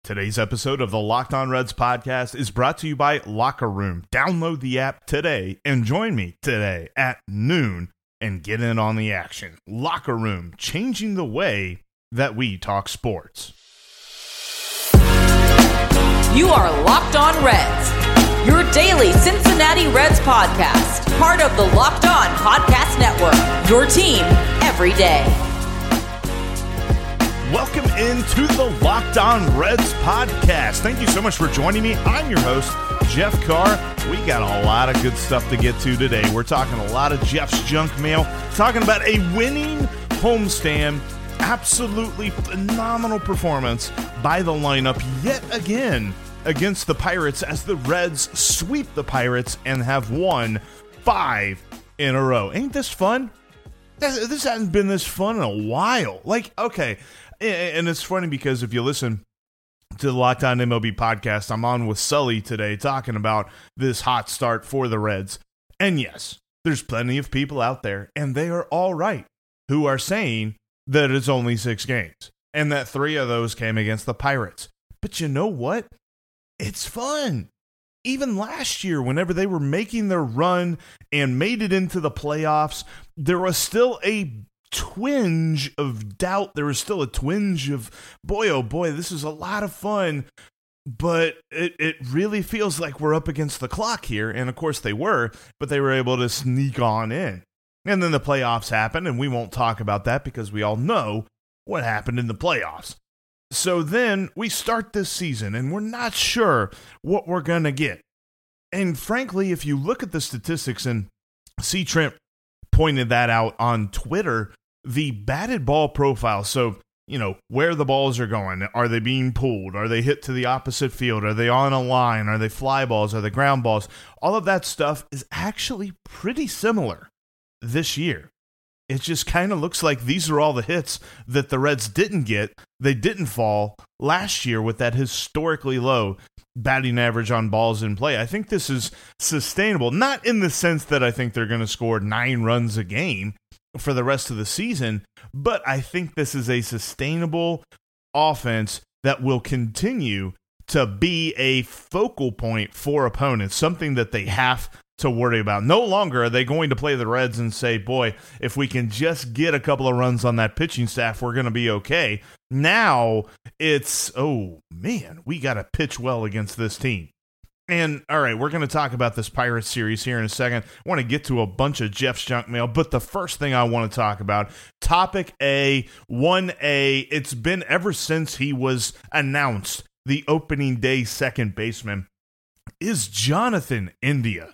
Today's episode of the Locked On Reds podcast is brought to you by Locker Room. Download the app today and join me today at noon and get in on the action. Locker Room, changing the way that we talk sports. You are Locked On Reds, your daily Cincinnati Reds podcast, part of the Locked On Podcast Network, your team every day. Welcome into the Locked On Reds podcast. Thank you so much for joining me. I'm your host, Jeff Carr. We got a lot of good stuff to get to today. We're talking a lot of Jeff's junk mail, talking about a winning homestand, absolutely phenomenal performance by the lineup yet again against the Pirates as the Reds sweep the Pirates and have won 5 in a row. Ain't this fun? This hasn't been this fun in a while. Okay. And it's funny because if you listen to the Locked On MLB podcast, I'm on with Sully today talking about this hot start for the Reds. And yes, there's plenty of people out there, and they are all right, who are saying that it's only 6 games and that 3 of those came against the Pirates. But you know what? It's fun. Even last year, whenever they were making their run and made it into the playoffs, there was still a twinge of doubt. There was still a twinge of, boy, oh boy, this is a lot of fun, but it really feels like we're up against the clock here. And of course they were, but they were able to sneak on in. And then the playoffs happened, and we won't talk about that because we all know what happened in the playoffs. So then we start this season, and we're not sure what we're going to get. And frankly, if you look at the statistics, and C. Trent pointed that out on Twitter, the batted ball profile, so, where the balls are going, are they being pulled, are they hit to the opposite field, are they on a line, are they fly balls, are they ground balls, all of that stuff is actually pretty similar this year. It just kind of looks like these are all the hits that the Reds didn't get. They didn't fall last year with that historically low batting average on balls in play. I think this is sustainable, not in the sense that I think they're going to score 9 runs a game for the rest of the season, but I think this is a sustainable offense that will continue to be a focal point for opponents, something that they have to worry about. No longer are they going to play the Reds and say, boy, if we can just get a couple of runs on that pitching staff, we're going to be okay. Now it's, oh man, we got to pitch well against this team. And all right, we're going to talk about this Pirates series here in a second. I want to get to a bunch of Jeff's junk mail, but the first thing I want to talk about, topic A, 1A, it's been ever since he was announced, the opening day second baseman, is Jonathan India.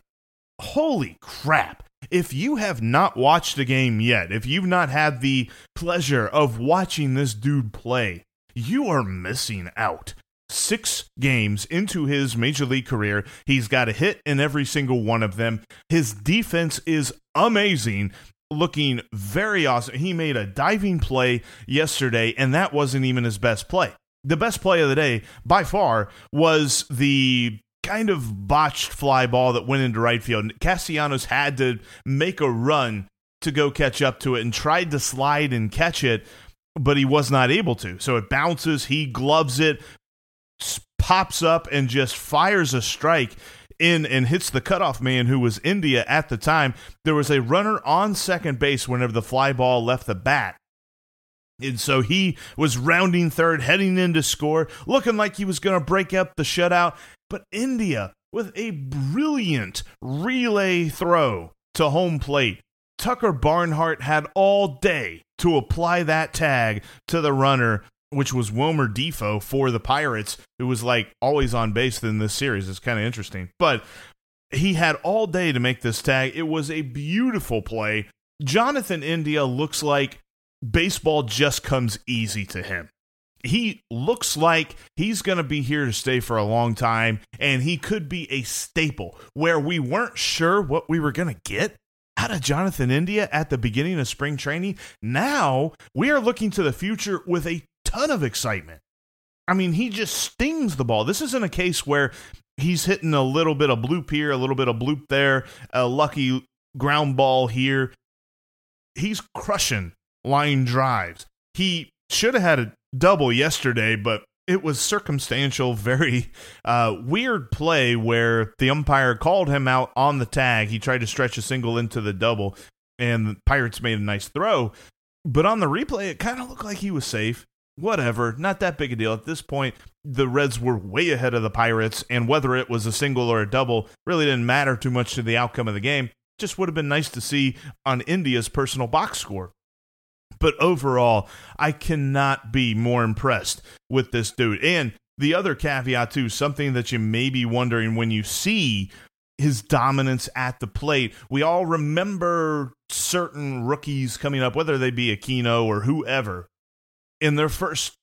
Holy crap. If you have not watched a game yet, if you've not had the pleasure of watching this dude play, you are missing out. 6 games into his major league career, he's got a hit in every single one of them. His defense is amazing, looking very awesome. He made a diving play yesterday, and that wasn't even his best play. The best play of the day, by far, was the kind of botched fly ball that went into right field. Castellanos had to make a run to go catch up to it and tried to slide and catch it, but he was not able to. So it bounces, he gloves it, pops up, and just fires a strike in and hits the cutoff man, who was India at the time. There was a runner on second base whenever the fly ball left the bat. And so he was rounding third, heading in to score, looking like he was going to break up the shutout. But India, with a brilliant relay throw to home plate, Tucker Barnhart had all day to apply that tag to the runner, which was Wilmer Difo for the Pirates, who was always on base in this series. It's kind of interesting. But he had all day to make this tag. It was a beautiful play. Jonathan India looks like baseball just comes easy to him. He looks like he's going to be here to stay for a long time, and he could be a staple where we weren't sure what we were going to get out of Jonathan India at the beginning of spring training. Now we are looking to the future with a ton of excitement. I mean, he just stings the ball. This isn't a case where he's hitting a little bit of bloop here, a little bit of bloop there, a lucky ground ball here. He's crushing line drives. He should have had a double yesterday, but It was circumstantial, very weird play where the umpire called him out on the tag. He tried to stretch a single into the double, and the Pirates made a nice throw. But on the replay, it kind of looked like he was safe. Whatever, not that big a deal. At this point, the Reds were way ahead of the Pirates, and whether it was a single or a double really didn't matter too much to the outcome of the game. Just would have been nice to see on India's personal box score. But overall, I cannot be more impressed with this dude. And the other caveat, too, something that you may be wondering when you see his dominance at the plate. We all remember certain rookies coming up, whether they be Aquino or whoever, in their first,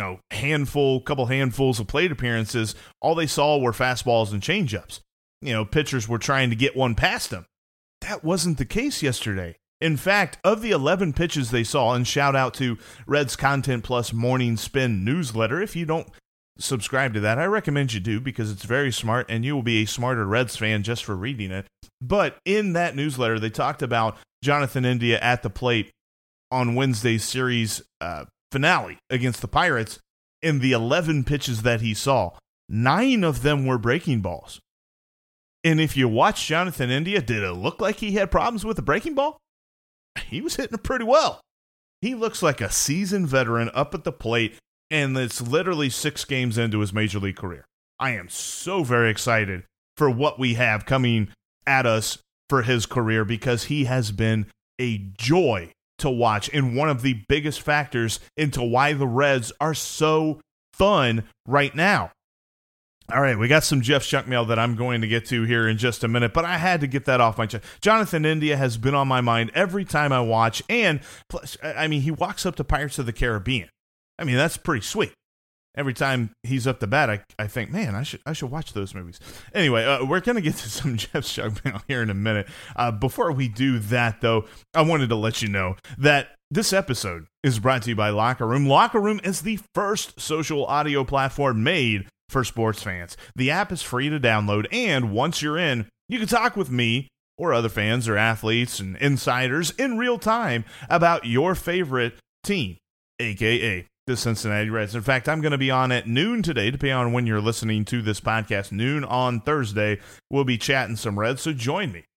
couple handfuls of plate appearances, all they saw were fastballs and changeups. Pitchers were trying to get one past them. That wasn't the case yesterday. In fact, of the 11 pitches they saw, and shout out to Reds Content Plus Morning Spin newsletter. If you don't subscribe to that, I recommend you do because it's very smart and you will be a smarter Reds fan just for reading it. But in that newsletter, they talked about Jonathan India at the plate on Wednesday's series finale against the Pirates. In the 11 pitches that he saw, 9 of them were breaking balls. And if you watch Jonathan India, did it look like he had problems with the breaking ball? He was hitting it pretty well. He looks like a seasoned veteran up at the plate, and it's literally 6 games into his major league career. I am so very excited for what we have coming at us for his career because he has been a joy to watch and one of the biggest factors into why the Reds are so fun right now. All right, we got some Jeff's Junk Mail that I'm going to get to here in just a minute, but I had to get that off my chest. Jonathan India has been on my mind every time I watch, and plus, he walks up to Pirates of the Caribbean. That's pretty sweet. Every time he's up to bat, I think, man, I should watch those movies. Anyway, we're going to get to some Jeff's Junk Mail here in a minute. Before we do that, though, I wanted to let you know that this episode is brought to you by Locker Room. Locker Room is the first social audio platform made for sports fans. The app is free to download, and once you're in, you can talk with me or other fans or athletes and insiders in real time about your favorite team, a.k.a. the Cincinnati Reds. In fact, I'm going to be on at noon today, depending on when you're listening to this podcast. Noon on Thursday, we'll be chatting some Reds, so join me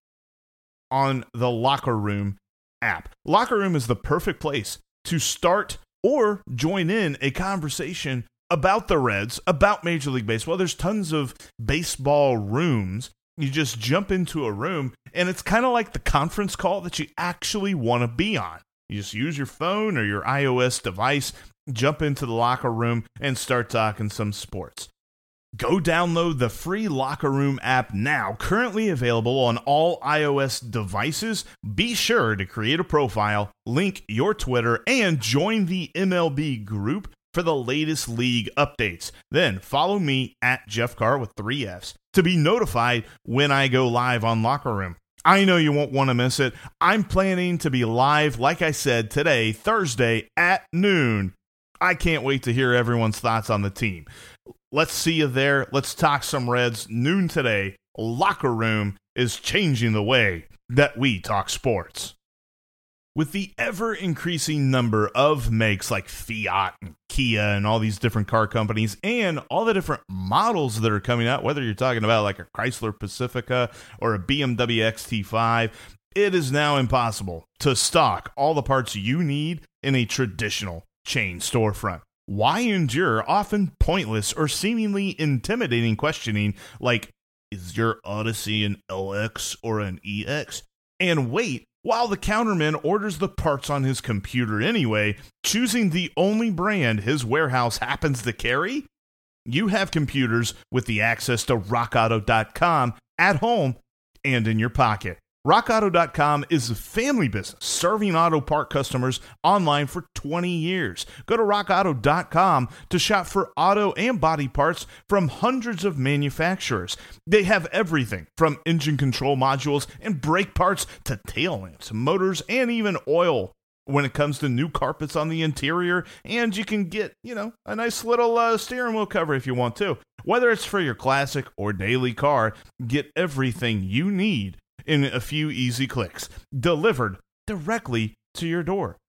on the Locker Room app. Locker Room is the perfect place to start or join in a conversation about the Reds, about Major League Baseball. There's tons of baseball rooms. You just jump into a room, and it's kind of like the conference call that you actually want to be on. You just use your phone or your iOS device, jump into the Locker Room, and start talking some sports. Go download the free Locker Room app now, currently available on all iOS devices. Be sure to create a profile, link your Twitter, and join the MLB group for the latest league updates. Then follow me at Jeff Carr with 3 Fs to be notified when I go live on Locker Room. I know you won't want to miss it. I'm planning to be live, like I said, today, Thursday at noon. I can't wait to hear everyone's thoughts on the team. Let's see you there. Let's talk some Reds. Noon today. Locker Room is changing the way that we talk sports. With the ever-increasing number of makes like Fiat and Kia and all these different car companies and all the different models that are coming out, whether you're talking about like a Chrysler Pacifica or a BMW XT5, it is now impossible to stock all the parts you need in a traditional chain storefront. Why endure often pointless or seemingly intimidating questioning like, is your Odyssey an LX or an EX? And wait while the counterman orders the parts on his computer anyway, choosing the only brand his warehouse happens to carry? You have computers with the access to RockAuto.com at home and in your pocket. RockAuto.com is a family business serving auto part customers online for 20 years. Go to RockAuto.com to shop for auto and body parts from hundreds of manufacturers. They have everything from engine control modules and brake parts to tail lamps, motors, and even oil when it comes to new carpets on the interior. And you can get, a nice little steering wheel cover if you want to. Whether it's for your classic or daily car, get everything you need in a few easy clicks, delivered directly to your door.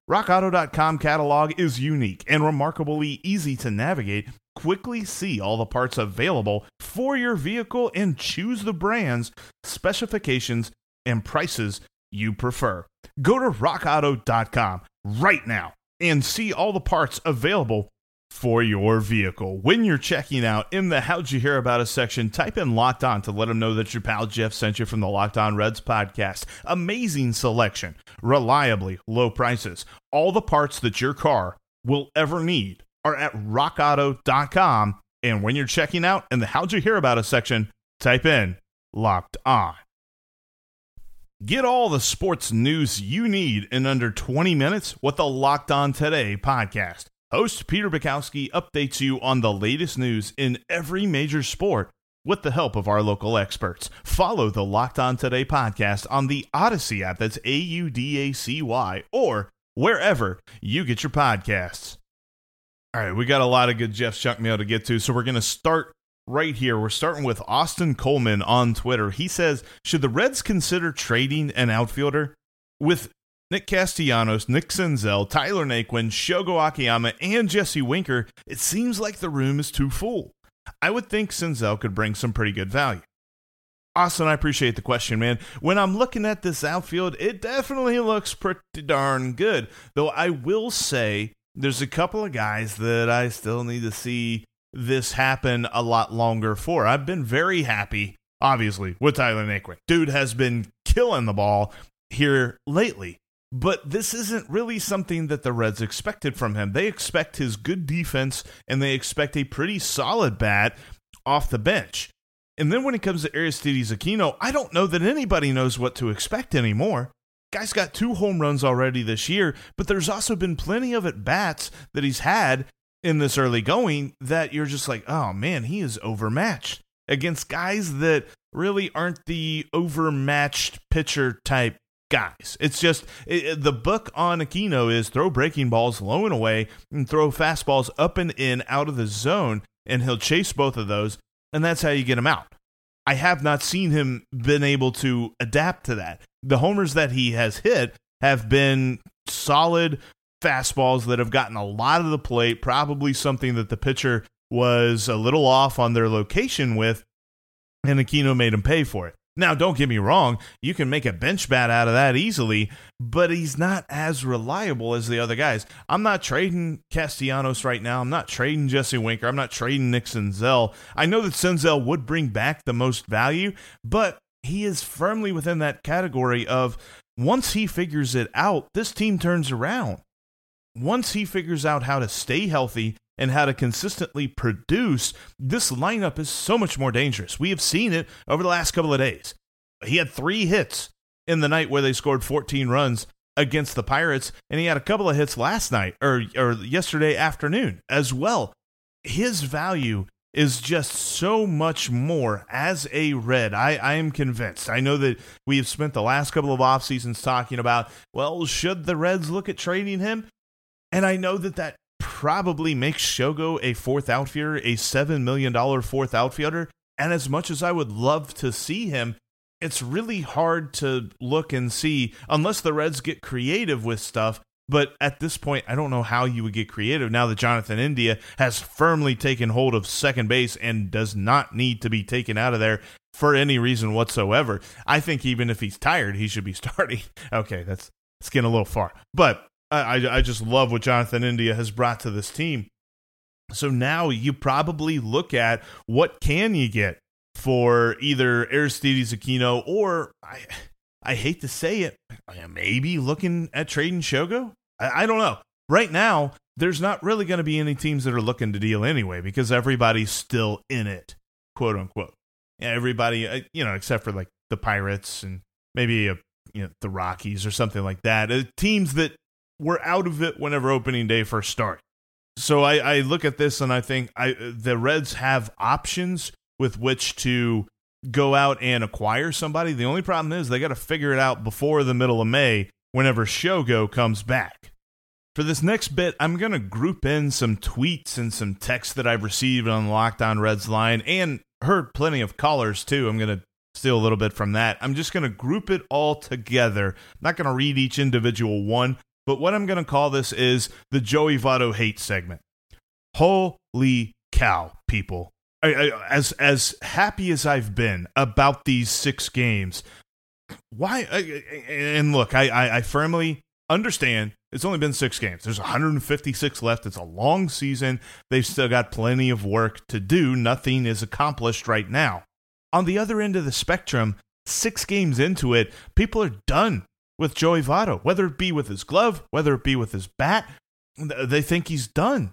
RockAuto.com catalog is unique and remarkably easy to navigate. Quickly see all the parts available for your vehicle and choose the brands, specifications, and prices you prefer. Go to RockAuto.com right now and see all the parts available for your vehicle. When you're checking out, in the How'd You Hear About Us section, type in Locked On to let them know that your pal Jeff sent you from the Locked On Reds podcast. Amazing selection, reliably low prices. All the parts that your car will ever need are at rockauto.com. And when you're checking out, in the How'd You Hear About Us section, type in Locked On. Get all the sports news you need in under 20 minutes with the Locked On Today podcast. Host Peter Bukowski updates you on the latest news in every major sport with the help of our local experts. Follow the Locked On Today podcast on the Odyssey app, that's AUDACY, or wherever you get your podcasts. All right, we got a lot of good Jeff's Junk Mail to get to, so we're going to start right here. We're starting with Austin Coleman on Twitter. He says, should the Reds consider trading an outfielder? With Nick Castellanos, Nick Senzel, Tyler Naquin, Shogo Akiyama, and Jesse Winker, it seems like the room is too full. I would think Senzel could bring some pretty good value. Austin, I appreciate the question, man. When I'm looking at this outfield, it definitely looks pretty darn good. Though I will say there's a couple of guys that I still need to see this happen a lot longer for. I've been very happy, obviously, with Tyler Naquin. Dude has been killing the ball here lately. But this isn't really something that the Reds expected from him. They expect his good defense, and they expect a pretty solid bat off the bench. And then when it comes to Aristides Aquino, I don't know that anybody knows what to expect anymore. Guy's got 2 home runs already this year, but there's also been plenty of at-bats that he's had in this early going that you're just like, oh man, he is overmatched against guys that really aren't the overmatched pitcher type guys. It's just the book on Aquino is throw breaking balls low and away and throw fastballs up and in out of the zone, and he'll chase both of those, and that's how you get him out. I have not seen him been able to adapt to that. The homers that he has hit have been solid fastballs that have gotten a lot of the plate, probably something that the pitcher was a little off on their location with, and Aquino made him pay for it. Now, don't get me wrong, you can make a bench bat out of that easily, but he's not as reliable as the other guys. I'm not trading Castellanos right now. I'm not trading Jesse Winker. I'm not trading Nick Senzel. I know that Senzel would bring back the most value, but he is firmly within that category of once he figures it out, this team turns around. Once he figures out how to stay healthy and how to consistently produce, this lineup is so much more dangerous. We have seen it over the last couple of days. He had 3 hits in the night where they scored 14 runs against the Pirates, and he had a couple of hits last night or yesterday afternoon as well. His value is just so much more as a Red. I am convinced. I know that we have spent the last couple of off seasons talking about, well, should the Reds look at trading him? And I know that probably makes Shogo a 4th outfielder, a $7 million 4th outfielder. And as much as I would love to see him, it's really hard to look and see unless the Reds get creative with stuff. But at this point, I don't know how you would get creative now that Jonathan India has firmly taken hold of second base and does not need to be taken out of there for any reason whatsoever. I think even if he's tired, he should be starting. Okay, that's getting a little far. But I just love what Jonathan India has brought to this team. So now you probably look at what can you get for either Aristides Aquino or, I hate to say it, maybe looking at trading Shogo? I don't know. Right now, there's not really going to be any teams that are looking to deal anyway because everybody's still in it, quote unquote. Everybody, except for like the Pirates and maybe the Rockies or something like that. Teams that were out of it whenever opening day first started. So I look at this and I think the Reds have options with which to go out and acquire somebody. The only problem is they got to figure it out before the middle of May whenever Shogo comes back. For this next bit, I'm going to group in some tweets and some texts that I've received on the Locked On Reds line and heard plenty of callers too. I'm going to steal a little bit from that. I'm just going to group it all together. I'm not going to read each individual one. but what I'm going to call this is the Joey Votto hate segment. Holy cow, people. As happy as I've been about these 6 games, why? And look, I firmly understand it's only been 6 games. There's 156 left. It's a long season. They've still got plenty of work to do. Nothing is accomplished right now. On the other end of the spectrum, 6 games into it, people are done with Joey Votto, whether it be with his glove, whether it be with his bat. They think he's done.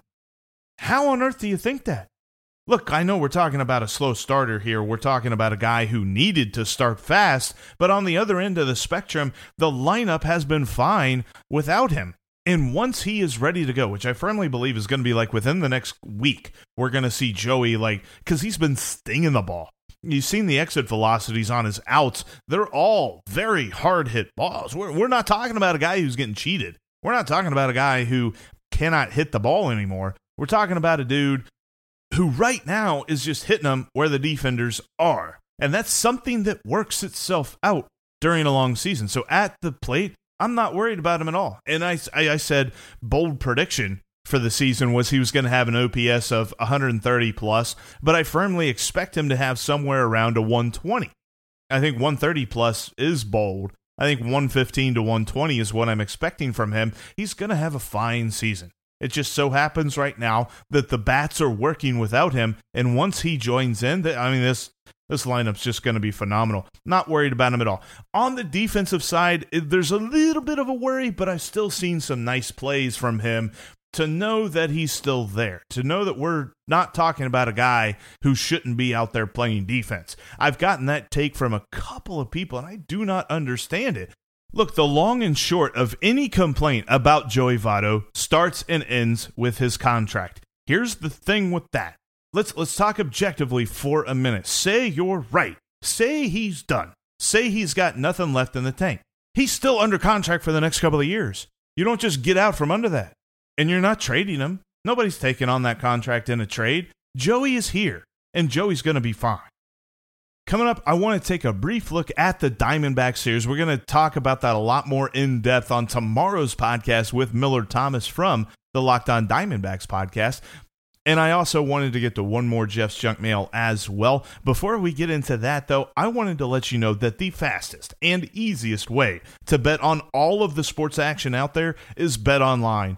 How on earth do you think that? Look, I know we're talking about a slow starter here. We're talking about a guy who needed to start fast, but on the other end of the spectrum, the lineup has been fine without him. And once he is ready to go, which I firmly believe is going to be like within the next week, we're going to see Joey, because he's been stinging the ball. You've seen the exit velocities on his outs. They're all very hard-hit balls. We're not talking about a guy who's getting cheated. We're not talking about a guy who cannot hit the ball anymore. We're talking about a dude who right now is just hitting them where the defenders are. And that's something that works itself out during a long season. So at the plate, I'm not worried about him at all. And I said bold prediction for the season was he was going to have an OPS of 130 plus, but I firmly expect him to have somewhere around a 120. I think 130 plus is bold. I think 115 to 120 is what I'm expecting from him. He's going to have a fine season. It just so happens right now that the bats are working without him, and once he joins in, this lineup's just going to be phenomenal. Not worried about him at all. On the defensive side, there's a little bit of a worry, but I've still seen some nice plays from him to know that he's still there, to know that we're not talking about a guy who shouldn't be out there playing defense. I've gotten that take from a couple of people, and I do not understand it. Look, the long and short of any complaint about Joey Votto starts and ends with his contract. Here's the thing with that. Let's talk objectively for a minute. Say you're right. Say he's done. Say he's got nothing left in the tank. He's still under contract for the next couple of years. You don't just get out from under that. And you're not trading him. Nobody's taking on that contract in a trade. Joey is here, and Joey's going to be fine. Coming up, I want to take a brief look at the Diamondback series. We're going to talk about that a lot more in depth on tomorrow's podcast with Millard Thomas from the Locked On Diamondbacks podcast. And I also wanted to get to one more Jeff's Junk Mail as well. Before we get into that, though, I wanted to let you know that the fastest and easiest way to bet on all of the sports action out there is BetOnline.ag.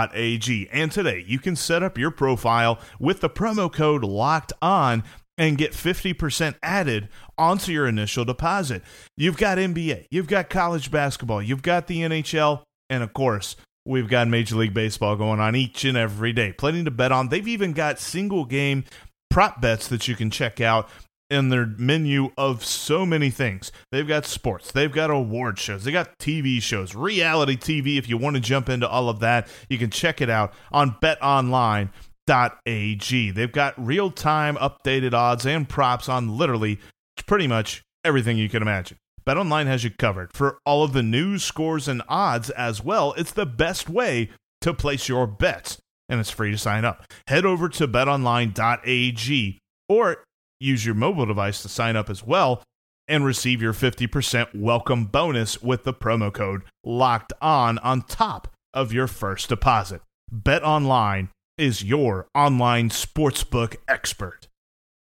And today, you can set up your profile with the promo code Locked On and get 50% added onto your initial deposit. You've got NBA, you've got college basketball, you've got the NHL, and of course, we've got Major League Baseball going on each and every day. Plenty to bet on. They've even got single game prop bets that you can check out in their menu of so many things. They've got sports, they've got award shows, they got TV shows, reality TV. If you want to jump into all of that, you can check it out on BetOnline.ag. They've got real-time updated odds and props on literally pretty much everything you can imagine. BetOnline has you covered for all of the news, scores, and odds as well. It's the best way to place your bets, and it's free to sign up. Head over to betonline.ag or use your mobile device to sign up as well and receive your 50% welcome bonus with the promo code Locked On top of your first deposit. BetOnline is your online sportsbook expert.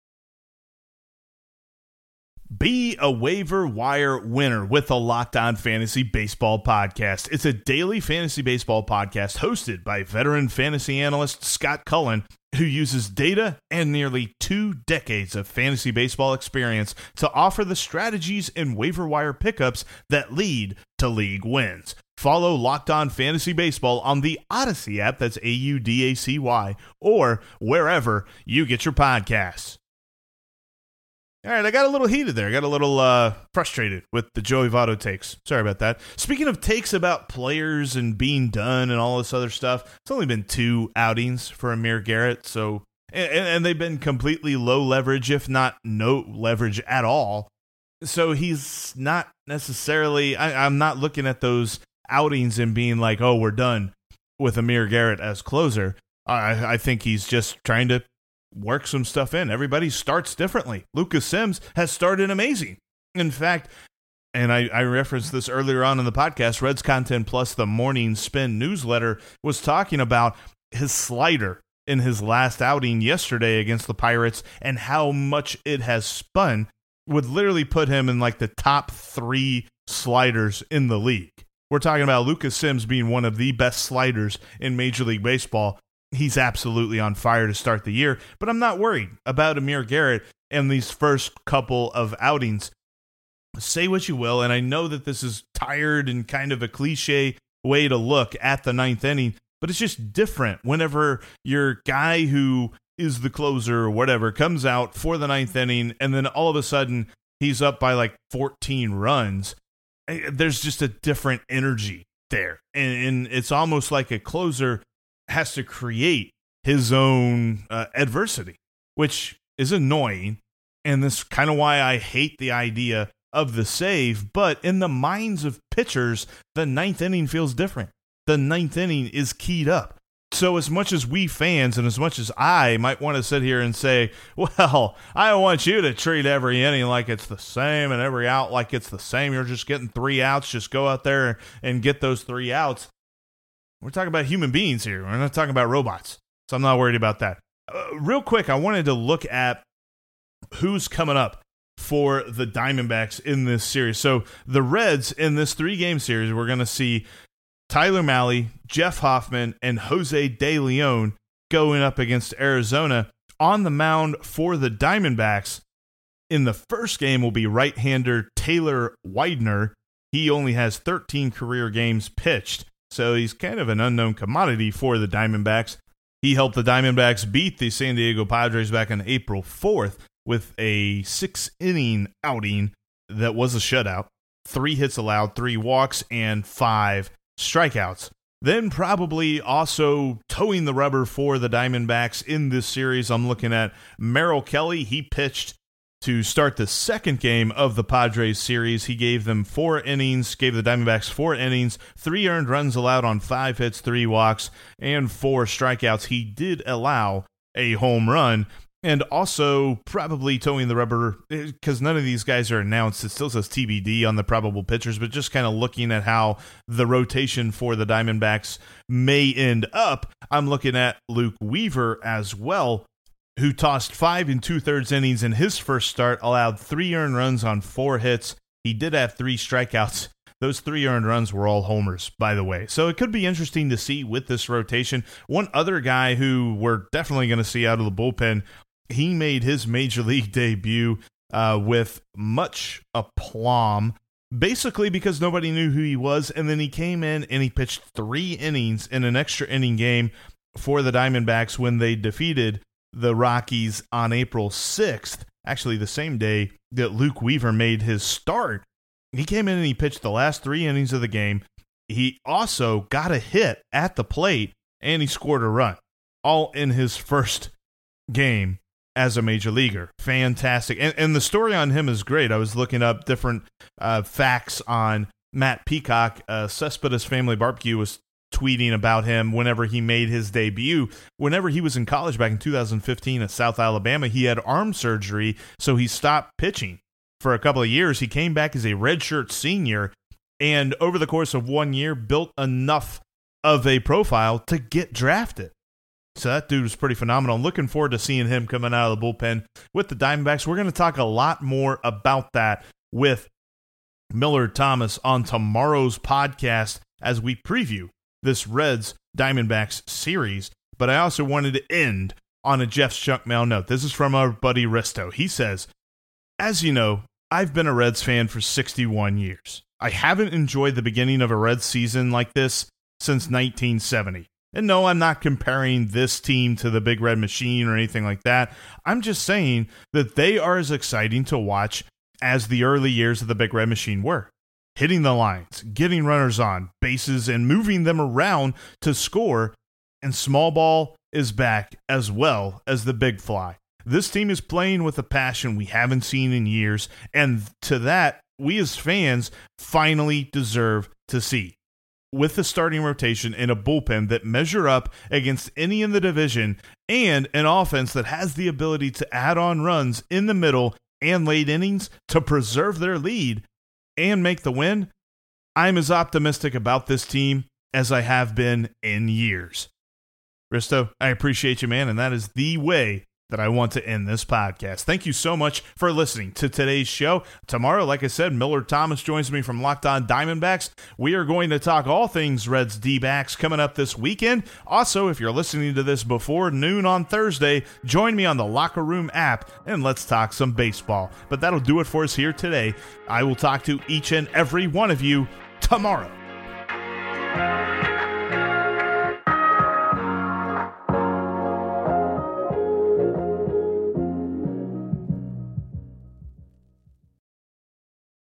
Be a waiver wire winner with the Locked On Fantasy Baseball Podcast. It's a daily fantasy baseball podcast hosted by veteran fantasy analyst Scott Cullen, who uses data and nearly 2 decades of fantasy baseball experience to offer the strategies and waiver wire pickups that lead to league wins. Follow Locked On Fantasy Baseball on the Odyssey app, that's AUDACY, or wherever you get your podcasts. All right, I got a little heated there. I got a little frustrated with the Joey Votto takes. Sorry about that. Speaking of takes about players and being done and all this other stuff, it's only been 2 outings for Amir Garrett, so and they've been completely low leverage, if not no leverage at all. So he's not necessarily. I'm not looking at those outings and being like, oh, we're done with Amir Garrett as closer. I think he's just trying to work some stuff in. Everybody starts differently. Lucas Sims has started amazing. In fact, and I referenced this earlier on in the podcast, Reds Content Plus, the Morning Spin newsletter, was talking about his slider in his last outing yesterday against the Pirates and how much it has spun, would literally put him in like the top 3 sliders in the league. We're talking about Lucas Sims being one of the best sliders in Major League Baseball. He's absolutely on fire to start the year, but I'm not worried about Amir Garrett and these first couple of outings. Say what you will, and I know that this is tired and kind of a cliche way to look at the 9th inning, but it's just different whenever your guy who is the closer or whatever comes out for the 9th inning, and then all of a sudden he's up by like 14 runs. There's just a different energy there, and it's almost like a closer has to create his own adversity, which is annoying, and this is kind of why I hate the idea of the save. But in the minds of pitchers, the 9th inning feels different. The 9th inning is keyed up. So as much as we fans and as much as I might want to sit here and say, well, I want you to treat every inning like it's the same and every out like it's the same, you're just getting 3 outs, just go out there and get those 3 outs. We're talking about human beings here. We're not talking about robots. So I'm not worried about that. Real quick, I wanted to look at who's coming up for the Diamondbacks in this series. So the Reds in this 3-game series, we're going to see Tyler Mahle, Jeff Hoffman, and Jose De Leon going up against Arizona. On the mound for the Diamondbacks in the first game will be right-hander Taylor Widener. He only has 13 career games pitched, so he's kind of an unknown commodity for the Diamondbacks. He helped the Diamondbacks beat the San Diego Padres back on April 4th with a 6-inning outing that was a shutout. 3 hits allowed, 3 walks, and 5 strikeouts. Then probably also towing the rubber for the Diamondbacks in this series, I'm looking at Merrill Kelly. He pitched to start the second game of the Padres series. He gave them 4 innings, gave the Diamondbacks 4 innings, 3 earned runs allowed on 5 hits, 3 walks, and 4 strikeouts. He did allow a home run, and also probably towing the rubber, because none of these guys are announced. It still says TBD on the probable pitchers, but just kind of looking at how the rotation for the Diamondbacks may end up, I'm looking at Luke Weaver as well, who tossed 5 2/3 innings in his first start, allowed 3 earned runs on 4 hits. He did have 3 strikeouts. Those 3 earned runs were all homers, by the way. So it could be interesting to see with this rotation. One other guy who we're definitely going to see out of the bullpen, he made his major league debut with much aplomb, basically because nobody knew who he was, and then he came in and he pitched 3 innings in an extra inning game for the Diamondbacks when they defeated the Rockies on April 6th, actually the same day that Luke Weaver made his start. He came in and he pitched the last 3 innings of the game. He also got a hit at the plate, and he scored a run, all in his first game as a major leaguer. Fantastic. And the story on him is great. I was looking up different facts on Matt Peacock. Cespedes Family Barbecue was tweeting about him whenever he made his debut. Whenever he was in college back in 2015 at South Alabama, he had arm surgery, so he stopped pitching for a couple of years. He came back as a redshirt senior, and over the course of 1 year, built enough of a profile to get drafted. So that dude was pretty phenomenal. I'm looking forward to seeing him coming out of the bullpen with the Diamondbacks. We're going to talk a lot more about that with Millard Thomas on tomorrow's podcast as we preview this Reds Diamondbacks series. But I also wanted to end on a Jeff's Junk Mail note. This is from our buddy Risto. He says, as you know, I've been a Reds fan for 61 years. I haven't enjoyed the beginning of a Reds season like this since 1970. And no, I'm not comparing this team to the Big Red Machine or anything like that. I'm just saying that they are as exciting to watch as the early years of the Big Red Machine were. Hitting the lines, getting runners on bases, and moving them around to score. And small ball is back as well as the big fly. This team is playing with a passion we haven't seen in years, and to that, we as fans finally deserve to see. With the starting rotation and a bullpen that measure up against any in the division, and an offense that has the ability to add on runs in the middle and late innings to preserve their lead, and make the win, I'm as optimistic about this team as I have been in years. Risto, I appreciate you, man, and that is the way that I want to end this podcast. Thank you so much for listening to today's show. Tomorrow, like I said, Miller Thomas joins me from Locked On Diamondbacks. We are going to talk all things Reds D-backs coming up this weekend. Also, if you're listening to this before noon on Thursday, join me on the Locker Room app and let's talk some baseball. But that'll do it for us here today. I will talk to each and every one of you tomorrow.